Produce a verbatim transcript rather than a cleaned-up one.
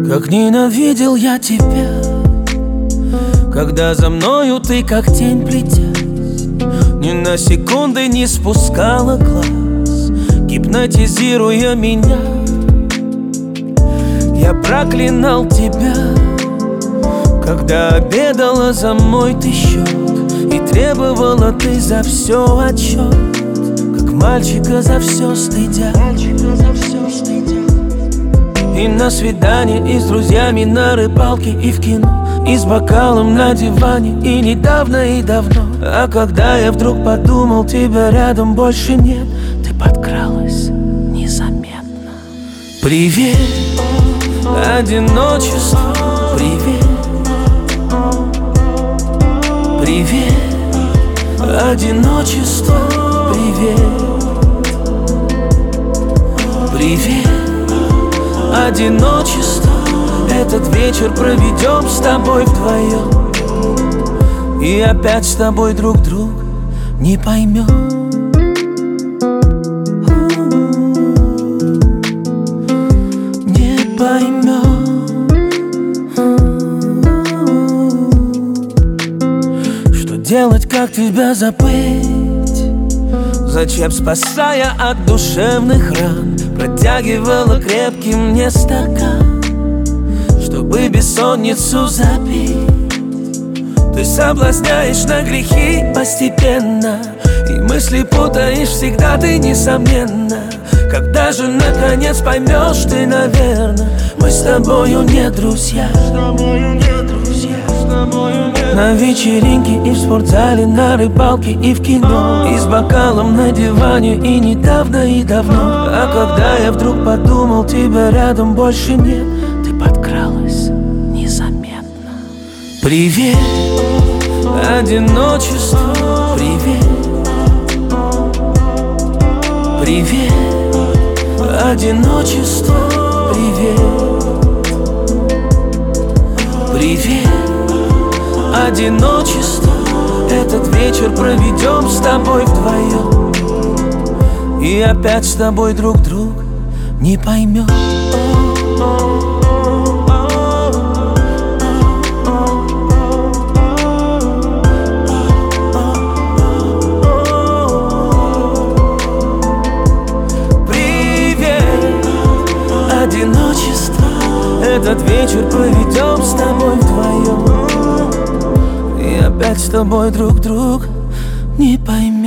Как ненавидел я тебя, когда за мною ты как тень плетясь, ни на секунды не спускала глаз, гипнотизируя меня. Я проклинал тебя, когда обедала за мой ты счет, и требовала ты за все отчет, как мальчика за все стыдя. И на свидание, и с друзьями на рыбалке, и в кино, и с бокалом на диване, и недавно, и давно. А когда я вдруг подумал, тебя рядом больше нет, ты подкралась незаметно. Привет, одиночество, привет. Привет, одиночество, привет. Привет, одиночество, этот вечер проведем с тобой вдвоем, и опять с тобой друг друга не поймем. Не поймем. Что делать, как тебя забыть? Зачем, спасая от душевных ран, протягивала крепкий мне стакан, чтобы бессонницу запить. Ты соблазняешь на грехи постепенно, и мысли путаешь всегда ты, несомненно. Когда же наконец поймешь ты, наверное, мы с тобою не друзья. На вечеринке и в спортзале, на рыбалке и в кино, и с бокалом на диване, и недавно, и давно. А когда я вдруг подумал, тебя рядом больше нет, ты подкралась незаметно. Привет, одиночество, привет. Привет, одиночество, привет. Привет, одиночество, этот вечер проведем с тобой вдвоем, и опять с тобой друг друга не поймем. Привет, одиночество, этот вечер проведем с тобой вдвоем, и опять с тобой друг друга не поймем.